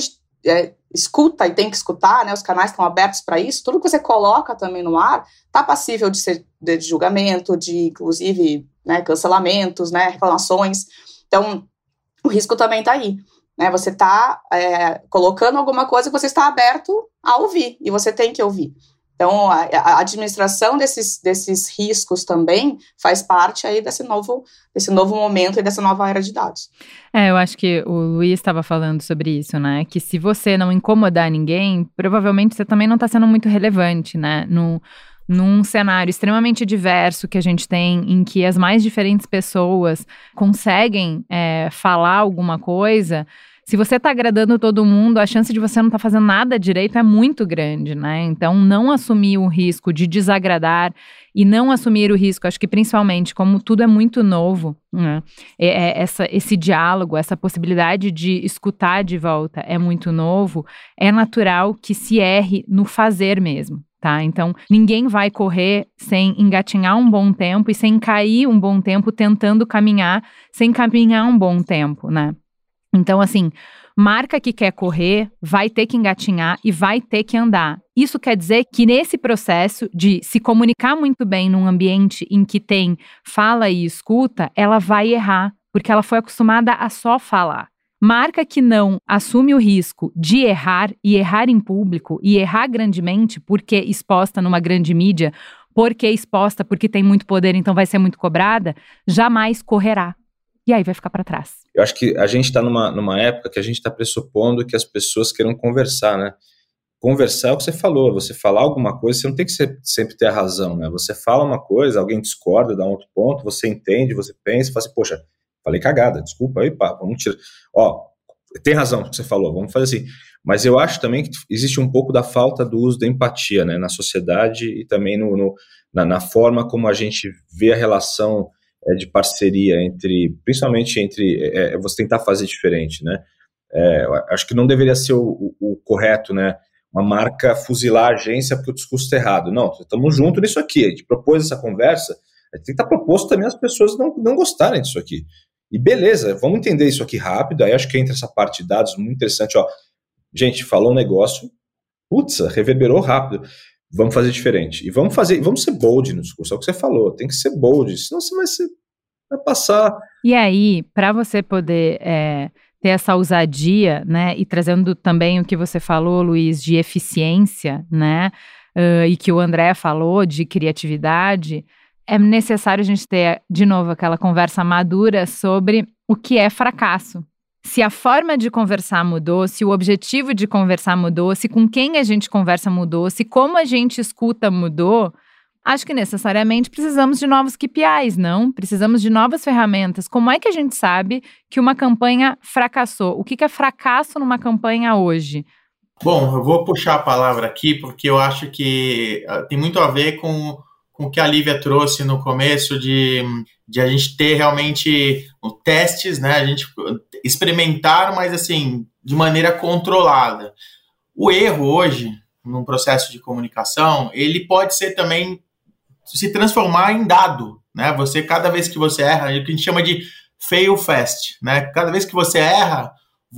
é, escuta e tem que escutar, né, os canais estão abertos para isso, tudo que você coloca também no ar está passível de ser de julgamento, de, inclusive, né, cancelamentos, né, reclamações. Então, o risco também está aí. Né, você está é, colocando alguma coisa que você está aberto a ouvir, e você tem que ouvir. Então, a, a administração desses, desses riscos também faz parte aí desse novo, desse novo momento e dessa nova era de dados. É, eu acho que o Luiz estava falando sobre isso, né? Que se você não incomodar ninguém, provavelmente você também não está sendo muito relevante, né? No, num cenário extremamente diverso que a gente tem, em que as mais diferentes pessoas conseguem é, falar alguma coisa. Se você está agradando todo mundo, a chance de você não estar tá fazendo nada direito é muito grande, né? Então, não assumir o risco de desagradar e não assumir o risco, acho que principalmente, como tudo é muito novo, né? É, é essa, esse diálogo, essa possibilidade de escutar de volta é muito novo, é natural que se erre no fazer mesmo. Tá? Então, ninguém vai correr sem engatinhar um bom tempo e sem cair um bom tempo tentando caminhar, sem caminhar um bom tempo, né? Então, assim, marca que quer correr, vai ter que engatinhar e vai ter que andar. Isso quer dizer que nesse processo de se comunicar muito bem num ambiente em que tem fala e escuta, ela vai errar, porque ela foi acostumada a só falar. Marca que não assume o risco de errar e errar em público e errar grandemente porque exposta numa grande mídia, porque exposta porque tem muito poder, então vai ser muito cobrada, jamais correrá. E aí vai ficar para trás. Eu acho que a gente está numa, numa época que a gente está pressupondo que as pessoas queiram conversar, né? Conversar é o que você falou, você falar alguma coisa, você não tem que ser, sempre ter a razão, né? Você fala uma coisa, alguém discorda, dá um outro ponto, você entende, você pensa e fala assim, poxa, falei cagada, desculpa, aí pá, vamos tirar. Ó, tem razão o que você falou, vamos fazer assim. Mas eu acho também que existe um pouco da falta do uso da empatia, né? Na sociedade e também no, no, na, na forma como a gente vê a relação de parceria entre, principalmente entre é, você tentar fazer diferente, né? É, acho que não deveria ser o, o, o correto, né? Uma marca fuzilar a agência porque o discurso está errado. Não, estamos juntos nisso aqui. A gente propôs essa conversa, a gente tem que estar proposto também as pessoas não, não gostarem disso aqui. E beleza, vamos entender isso aqui rápido. Aí acho que entra essa parte de dados muito interessante. Ó, gente, falou um negócio, putz, reverberou rápido. Vamos fazer diferente. E vamos fazer, vamos ser bold no discurso, é o que você falou, tem que ser bold, senão você vai, ser, vai passar. E aí, para você poder é, ter essa ousadia, né, e trazendo também o que você falou, Luiz, de eficiência, né, uh, e que o André falou de criatividade, é necessário a gente ter, de novo, aquela conversa madura sobre o que é fracasso. Se a forma de conversar mudou, se o objetivo de conversar mudou, se com quem a gente conversa mudou, se como a gente escuta mudou, acho que necessariamente precisamos de novos K P Is, não? Precisamos de novas ferramentas. Como é que a gente sabe que uma campanha fracassou? O que é fracasso numa campanha hoje? Bom, eu vou puxar a palavra aqui porque eu acho que tem muito a ver com, com o que a Lívia trouxe no começo de, de a gente ter realmente testes, né? A gente experimentar, mas assim, de maneira controlada. O erro hoje, num processo de comunicação, ele pode ser também se transformar em dado, né? Você, cada vez que você erra, é o que a gente chama de fail fast, né? Cada vez que você erra,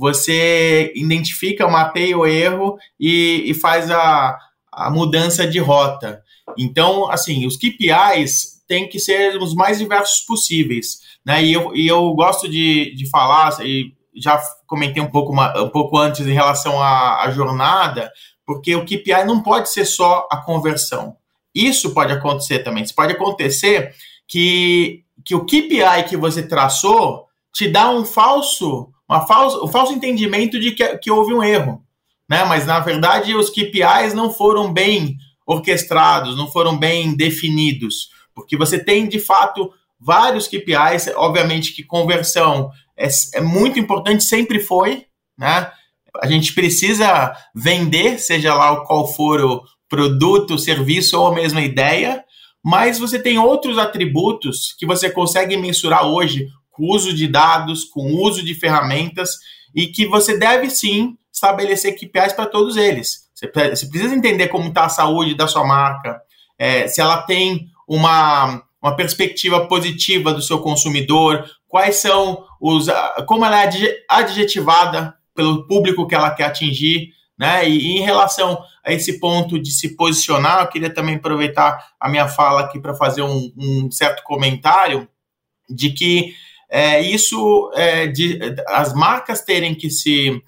você identifica, mapeia o erro e, e faz a, a mudança de rota. Então, assim, os K P Is têm que ser os mais diversos possíveis, né? E eu, e eu gosto de, de falar, e já comentei um pouco, uma, um pouco antes em relação à, à jornada, porque o K P I não pode ser só a conversão. Isso pode acontecer também. Isso pode acontecer que, que o K P I que você traçou te dá um falso, uma falso, um falso entendimento de que, que houve um erro, né? Mas, na verdade, os K P Is não foram bem orquestrados, não foram bem definidos, porque você tem, de fato, vários K P Is. Obviamente que conversão é, é muito importante, sempre foi, né? A gente precisa vender, seja lá qual for o produto, o serviço ou a mesma ideia, mas você tem outros atributos que você consegue mensurar hoje com o uso de dados, com o uso de ferramentas, e que você deve sim estabelecer K P Is para todos eles. Você precisa entender como está a saúde da sua marca, é, se ela tem uma, uma perspectiva positiva do seu consumidor, quais são os, como ela é adjetivada pelo público que ela quer atingir, né? E, e em relação a esse ponto de se posicionar, eu queria também aproveitar a minha fala aqui para fazer um, um certo comentário de que é, isso, é, de, as marcas terem que se,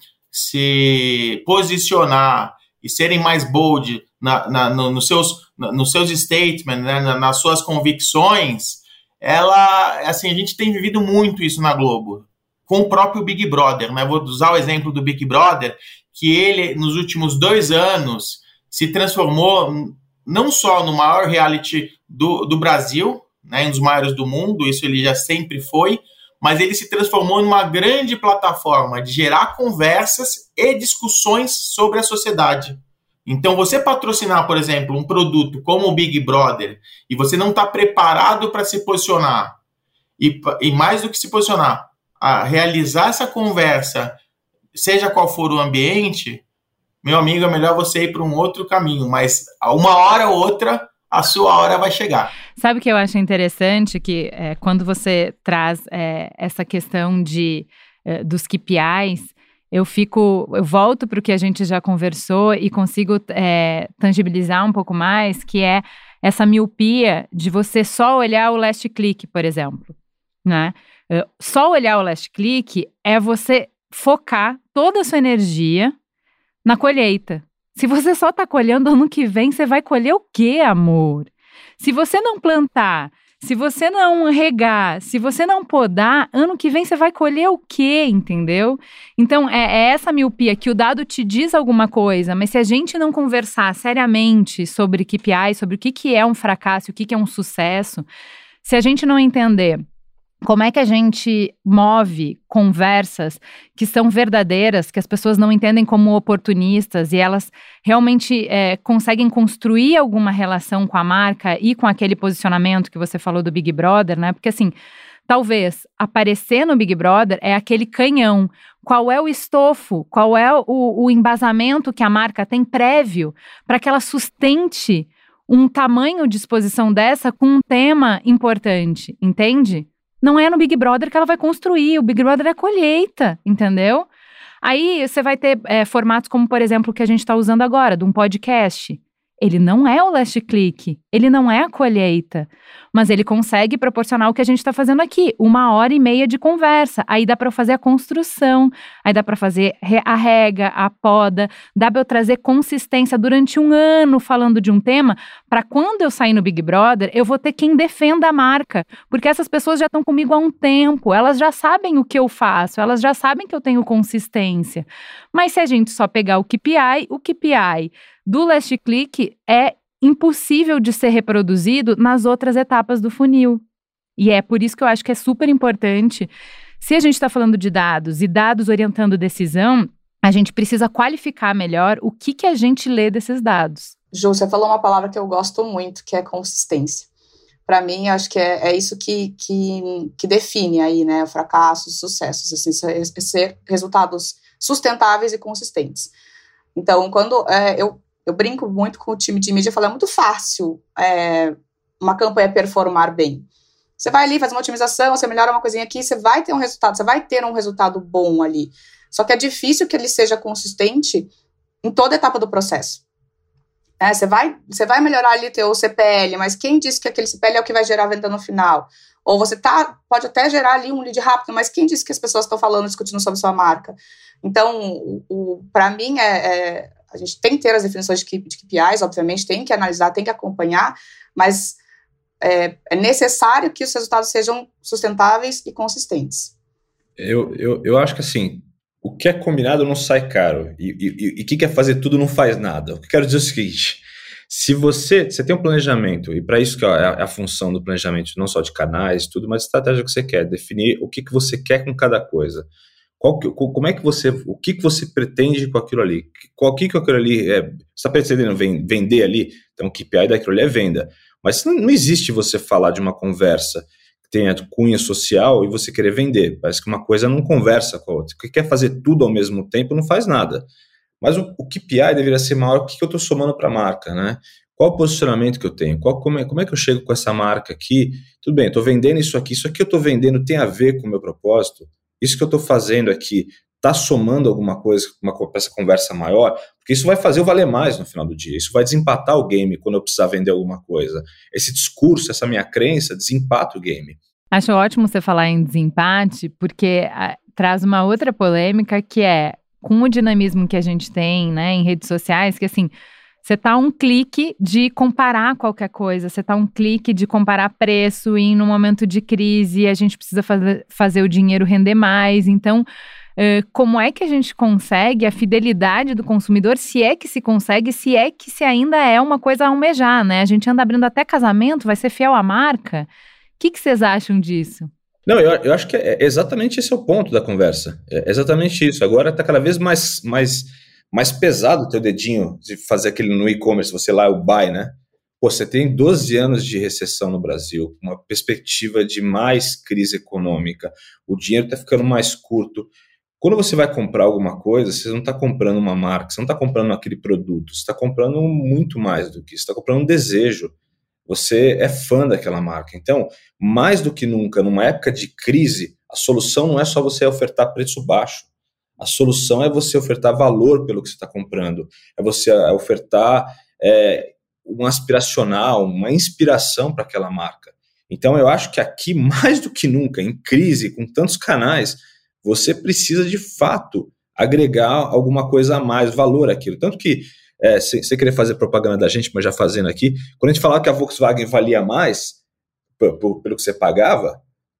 se posicionar e serem mais bold na, na, no, nos, seus, na, nos seus statements, né, na, nas suas convicções, ela, assim, a gente tem vivido muito isso na Globo, com o próprio Big Brother, né? Vou usar o exemplo do Big Brother, que ele, nos últimos dois anos, se transformou não só no maior reality do, do Brasil, né, um dos maiores do mundo, isso ele já sempre foi, mas ele se transformou numa grande plataforma de gerar conversas e discussões sobre a sociedade. Então, você patrocinar, por exemplo, um produto como o Big Brother, e você não está preparado para se posicionar, e, e mais do que se posicionar, a realizar essa conversa, seja qual for o ambiente, meu amigo, é melhor você ir para um outro caminho, mas a uma hora ou outra, a sua hora vai chegar. Sabe o que eu acho interessante? Que é, quando você traz é, essa questão de, é, dos K P Is, eu fico, eu volto para o que a gente já conversou e consigo é, tangibilizar um pouco mais, que é essa miopia de você só olhar o last click, por exemplo, né? Só olhar o last click é você focar toda a sua energia na colheita. Se você só está colhendo, ano que vem você vai colher o quê, amor? Se você não plantar, se você não regar, se você não podar, ano que vem você vai colher o quê, entendeu? Então, é, é essa miopia que o dado te diz alguma coisa, mas se a gente não conversar seriamente sobre K P I, sobre o que, que é um fracasso, o que, que é um sucesso, se a gente não entender como é que a gente move conversas que são verdadeiras, que as pessoas não entendem como oportunistas e elas realmente é, conseguem construir alguma relação com a marca e com aquele posicionamento que você falou do Big Brother, né? Porque assim, talvez aparecer no Big Brother é aquele canhão. Qual é o estofo? Qual é o, o embasamento que a marca tem prévio para que ela sustente um tamanho de exposição dessa com um tema importante, entende? Não é no Big Brother que ela vai construir, o Big Brother é colheita, entendeu? Aí você vai ter é, formatos como, por exemplo, o que a gente está usando agora, de um podcast. Ele não é o last click, ele não é a colheita, mas ele consegue proporcionar o que a gente está fazendo aqui, uma hora e meia de conversa. Aí dá para fazer a construção, aí dá para fazer a rega, a poda, dá para eu trazer consistência durante um ano falando de um tema, para quando eu sair no Big Brother, eu vou ter quem defenda a marca, porque essas pessoas já estão comigo há um tempo, elas já sabem o que eu faço, elas já sabem que eu tenho consistência. Mas se a gente só pegar o K P I, o K P I do last click é impossível de ser reproduzido nas outras etapas do funil. E é por isso que eu acho que é super importante, se a gente está falando de dados e dados orientando decisão, a gente precisa qualificar melhor o que, que a gente lê desses dados. Ju, você falou uma palavra que eu gosto muito, que é consistência. Para mim, acho que é, é isso que, que, que define aí, né, o fracasso, os sucessos, assim, ser, ser resultados sustentáveis e consistentes. Então, quando é, eu Eu brinco muito com o time de mídia, eu falo, é muito fácil é, uma campanha performar bem. Você vai ali, faz uma otimização, você melhora uma coisinha aqui, você vai ter um resultado, você vai ter um resultado bom ali. Só que é difícil que ele seja consistente em toda etapa do processo. É, você, vai, você vai melhorar ali o teu C P L, mas quem disse que aquele C P L é o que vai gerar a venda no final? Ou você tá, pode até gerar ali um lead rápido, mas quem disse que as pessoas estão falando, discutindo sobre sua marca? Então, o, o, para mim, é... é a gente tem que ter as definições de K P Is, obviamente, tem que analisar, tem que acompanhar, mas é, é necessário que os resultados sejam sustentáveis e consistentes. Eu, eu, eu acho que, assim, o que é combinado não sai caro, e o que quer fazer tudo não faz nada. O que eu quero dizer é o seguinte, se você, você tem um planejamento, e para isso que é a, é a função do planejamento, não só de canais, tudo, mas estratégia que você quer, definir o que, que você quer com cada coisa. Qual que, como é que você, o que, que você pretende com aquilo ali? Qual que, que aquilo ali é? Você está pretendendo vender ali? Então o K P I daquilo ali é venda. Mas não, não existe você falar de uma conversa que tenha cunha social e você querer vender. Parece que uma coisa não conversa com a outra. Quem quer fazer tudo ao mesmo tempo não faz nada. Mas o, o K P I deveria ser maior. O que, que eu estou somando para a marca, né? Qual o posicionamento que eu tenho? Qual, como, é, como é que eu chego com essa marca aqui? Tudo bem, estou vendendo isso aqui. Isso aqui eu estou vendendo tem a ver com o meu propósito? Isso que eu estou fazendo aqui está somando alguma coisa uma, para essa conversa maior? Porque isso vai fazer eu valer mais no final do dia, isso vai desempatar o game quando eu precisar vender alguma coisa. Esse discurso, essa minha crença, desempata o game. Acho ótimo você falar em desempate, porque a, traz uma outra polêmica que é, com o dinamismo que a gente tem, né, em redes sociais, que assim, você tá um clique de comparar qualquer coisa, você tá um clique de comparar preço e no momento de crise a gente precisa fazer, fazer o dinheiro render mais, então uh, como é que a gente consegue a fidelidade do consumidor, se é que se consegue, se é que se ainda é uma coisa a almejar, né? A gente anda abrindo até casamento, vai ser fiel à marca. O que, que vocês acham disso? Não, eu, eu acho que é exatamente esse é o ponto da conversa, é exatamente isso. Agora tá cada vez mais... mais mais pesado o teu dedinho de fazer aquele no e-commerce, você lá, o buy, né? Pô, você tem doze anos de recessão no Brasil, uma perspectiva de mais crise econômica, o dinheiro está ficando mais curto. Quando você vai comprar alguma coisa, você não está comprando uma marca, você não está comprando aquele produto, você está comprando muito mais do que isso, você está comprando um desejo. Você é fã daquela marca. Então, mais do que nunca, numa época de crise, a solução não é só você ofertar preço baixo. A solução é você ofertar valor pelo que você está comprando, é você ofertar é, um aspiracional, uma inspiração para aquela marca. Então, eu acho que aqui, mais do que nunca, em crise, com tantos canais, você precisa, de fato, agregar alguma coisa a mais, valor àquilo. Tanto que, é, sem, sem querer fazer propaganda da gente, mas já fazendo aqui, quando a gente falava que a Volkswagen valia mais p- p- pelo que você pagava,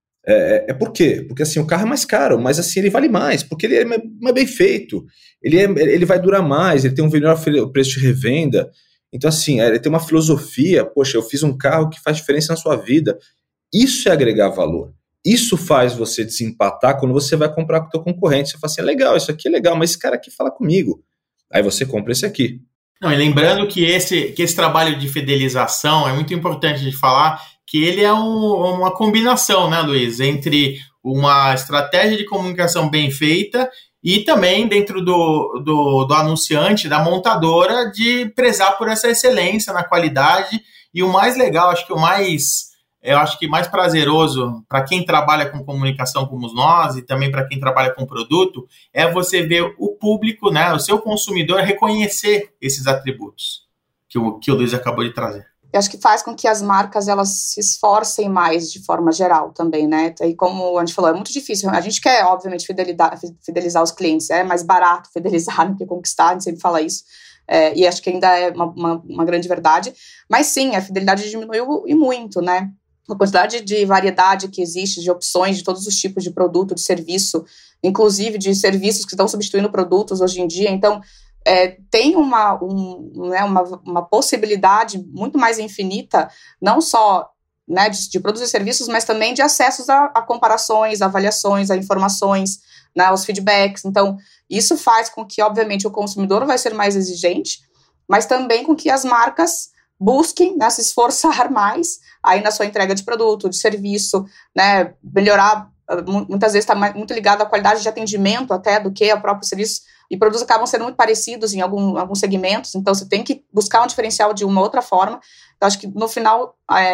É, é por quê? Porque assim, o carro é mais caro, mas assim, ele vale mais, porque ele é mais bem feito, ele, é, ele vai durar mais, ele tem um melhor preço de revenda. Então assim, ele tem uma filosofia, poxa, eu fiz um carro que faz diferença na sua vida. Isso é agregar valor, isso faz você desempatar quando você vai comprar com o teu concorrente. Você fala assim, é legal, isso aqui é legal, mas esse cara aqui fala comigo, aí você compra esse aqui. Não, e lembrando que esse, que esse trabalho de fidelização é muito importante de falar, que ele é um, uma combinação, né, Luiz, entre uma estratégia de comunicação bem feita e também dentro do, do, do anunciante, da montadora, de prezar por essa excelência na qualidade. E o mais legal, acho que o mais, eu acho que mais prazeroso para quem trabalha com comunicação como nós e também para quem trabalha com produto, é você ver o público, né, o seu consumidor reconhecer esses atributos que o, que o Luiz acabou de trazer. Eu acho que faz com que as marcas elas se esforcem mais de forma geral também, né? E como a gente falou, é muito difícil. A gente quer, obviamente, fidelizar, fidelizar os clientes. É mais barato fidelizar do que conquistar, a gente sempre fala isso. É, e acho que ainda é uma, uma, uma grande verdade. Mas sim, a fidelidade diminuiu e muito, né? A quantidade de variedade que existe, de opções de todos os tipos de produto, de serviço, inclusive de serviços que estão substituindo produtos hoje em dia. Então, É, tem uma, um, né, uma, uma possibilidade muito mais infinita, não só, né, de, de produtos e serviços, mas também de acessos a, a comparações, a avaliações, a informações, né, aos feedbacks. Então, isso faz com que, obviamente, o consumidor vai ser mais exigente, mas também com que as marcas busquem, né, se esforçar mais aí na sua entrega de produto, de serviço, né, melhorar, muitas vezes está muito ligado à qualidade de atendimento até do que ao próprio serviço. E produtos acabam sendo muito parecidos em algum, alguns segmentos, então você tem que buscar um diferencial de uma outra forma. Então, acho que no final, é,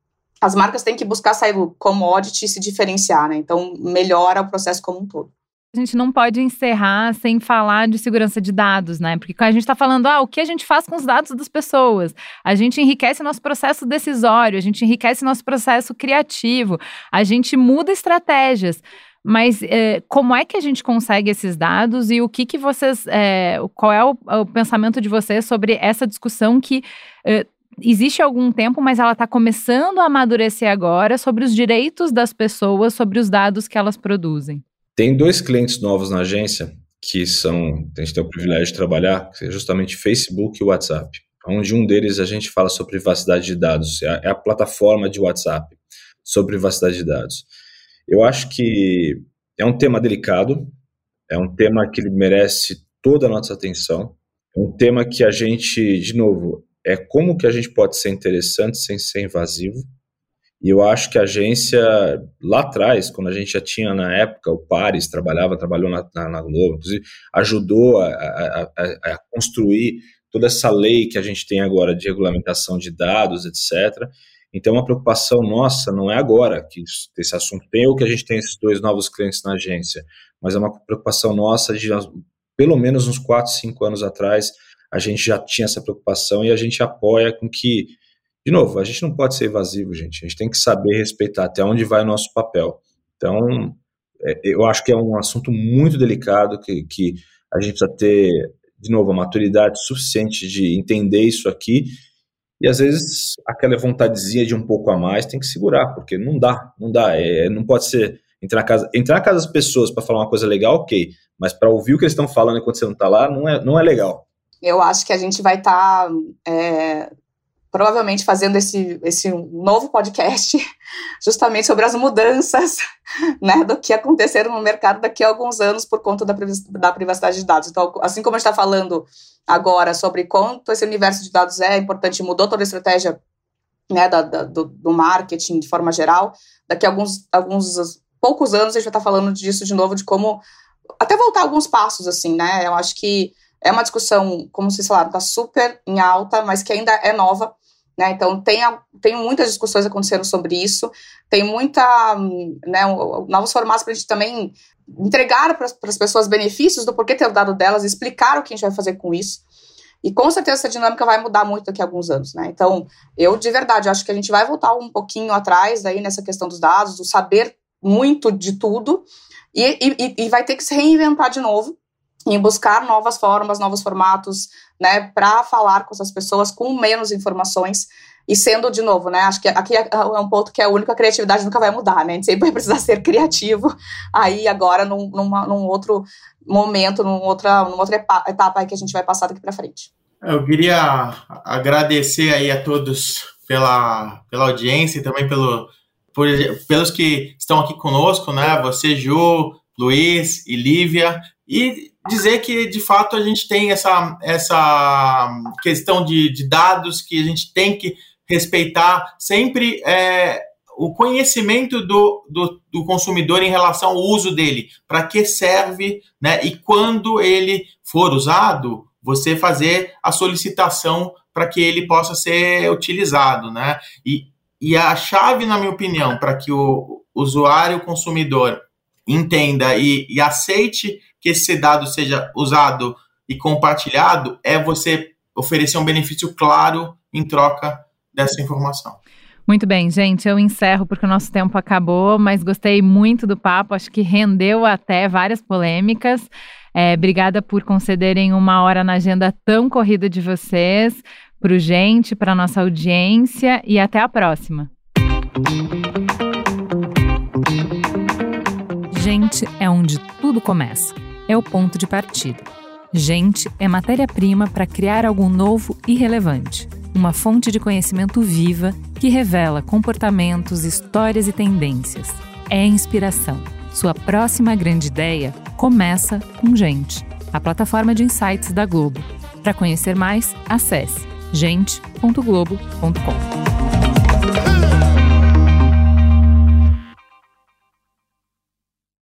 as marcas têm que buscar sair do commodity e se diferenciar, né? Então, melhora o processo como um todo. A gente não pode encerrar sem falar de segurança de dados, né? Porque quando a gente está falando, ah, o que a gente faz com os dados das pessoas? A gente enriquece nosso processo decisório, a gente enriquece nosso processo criativo, a gente muda estratégias. Mas é, como é que a gente consegue esses dados e o que que vocês, é, qual é o, o pensamento de vocês sobre essa discussão que é, existe há algum tempo, mas ela está começando a amadurecer agora sobre os direitos das pessoas, sobre os dados que elas produzem? Tem dois clientes novos na agência que são, a gente tem o privilégio de trabalhar, que é justamente Facebook e WhatsApp. Onde um deles a gente fala sobre privacidade de dados, é a, é a plataforma de WhatsApp sobre privacidade de dados. Eu acho que é um tema delicado, é um tema que merece toda a nossa atenção, é um tema que a gente, de novo, é como que a gente pode ser interessante sem ser invasivo, e eu acho que a agência, lá atrás, quando a gente já tinha na época, o Pares trabalhava, trabalhou na, na, na Globo, inclusive ajudou a, a, a, a construir toda essa lei que a gente tem agora de regulamentação de dados, etcétera. Então, uma preocupação nossa não é agora que esse assunto tem ou que a gente tem esses dois novos clientes na agência, mas é uma preocupação nossa de pelo menos uns quatro, cinco anos atrás, a gente já tinha essa preocupação e a gente apoia com que, de novo, a gente não pode ser evasivo, gente, a gente tem que saber respeitar até onde vai o nosso papel. Então, é, eu acho que é um assunto muito delicado, que, que a gente precisa ter, de novo, a maturidade suficiente de entender isso aqui, e às vezes aquela vontadezinha de um pouco a mais tem que segurar, porque não dá, não dá, é, não pode ser entrar na casa, entrar na casa das pessoas para falar uma coisa legal, ok, mas para ouvir o que eles estão falando enquanto você não está lá, não é, não é legal. Eu acho que a gente vai estar tá, é, provavelmente fazendo esse, esse novo podcast justamente sobre as mudanças, né, do que aconteceram no mercado daqui a alguns anos por conta da, da privacidade de dados. Então, assim como a gente está falando agora sobre quanto esse universo de dados é importante, mudou toda a estratégia, né, da, da, do, do marketing de forma geral, daqui a alguns, alguns poucos anos a gente vai estar falando disso de novo, de como até voltar alguns passos, assim, né, eu acho que é uma discussão, como vocês falaram, está super em alta, mas que ainda é nova, né, então tem, tem muitas discussões acontecendo sobre isso, tem muita, né, novos formatos para a gente também entregar para as pessoas benefícios do porquê ter o dado delas, explicar o que a gente vai fazer com isso, e com certeza essa dinâmica vai mudar muito daqui a alguns anos, né, então eu de verdade acho que a gente vai voltar um pouquinho atrás aí nessa questão dos dados, do saber muito de tudo, e, e, e vai ter que se reinventar de novo, em buscar novas formas, novos formatos, né, para falar com essas pessoas com menos informações, e sendo, de novo, né, acho que aqui é um ponto que é único, a criatividade nunca vai mudar, né, a gente sempre vai precisar ser criativo, aí agora num, numa, num outro momento, num outra, numa outra etapa aí que a gente vai passar daqui para frente. Eu queria agradecer aí a todos pela, pela audiência e também pelo, por, pelos que estão aqui conosco, né, você, Ju, Luiz e Lívia, e dizer que, de fato, a gente tem essa, essa questão de, de dados que a gente tem que respeitar sempre é, o conhecimento do, do, do consumidor em relação ao uso dele, para que serve, né, e quando ele for usado, você fazer a solicitação para que ele possa ser utilizado, né? E, e a chave, na minha opinião, para que o usuário, o consumidor, entenda e, e aceite que esse dado seja usado e compartilhado, é você oferecer um benefício claro em troca dessa informação. Muito bem, gente, eu encerro porque o nosso tempo acabou, mas gostei muito do papo, acho que rendeu até várias polêmicas. É, obrigada por concederem uma hora na agenda tão corrida de vocês, para o Gente, para a nossa audiência, e até a próxima. Gente é onde tudo começa. É o ponto de partida. Gente é matéria-prima para criar algo novo e relevante. Uma fonte de conhecimento viva que revela comportamentos, histórias e tendências. É inspiração. Sua próxima grande ideia começa com Gente, a plataforma de insights da Globo. Para conhecer mais, acesse gente ponto globo ponto com.